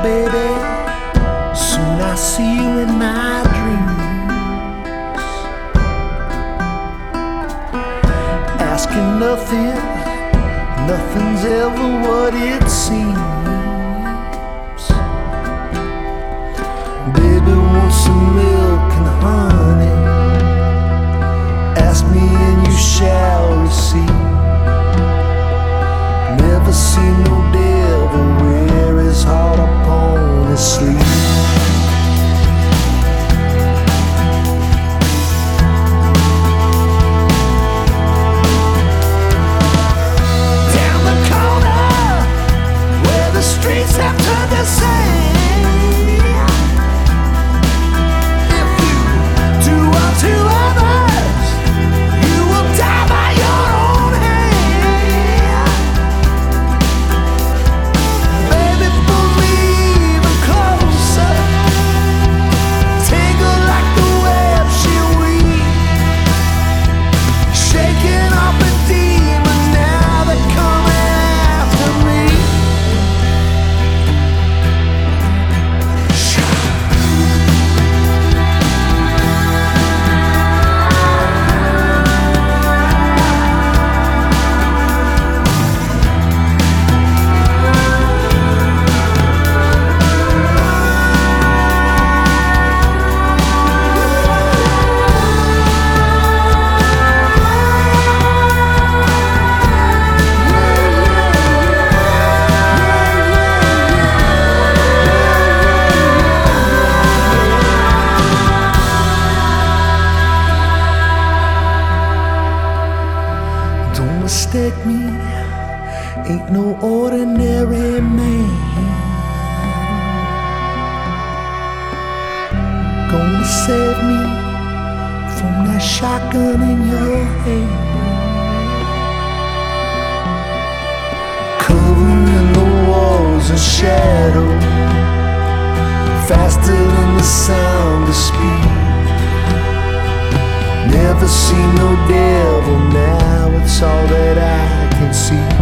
baby. Soon I see you in my dreams. Asking nothing, nothing's ever what it seems. Baby, want some milk and honey? Ask me and you shall receive. Never seen no devil wear his heart upon his sleeve. Down the corner where the streets have turned to sand, if you do unto others, you will die by your own hand. Baby, pull me even closer, tangled like the web she weaves, shaking off the demons now they're coming after me. Don't mistake me, ain't no ordinary man. Gonna save me from that shotgun in your hand, covering the walls in shadow, faster than the sound of speed. Never seen no devil, now it's all that I can see.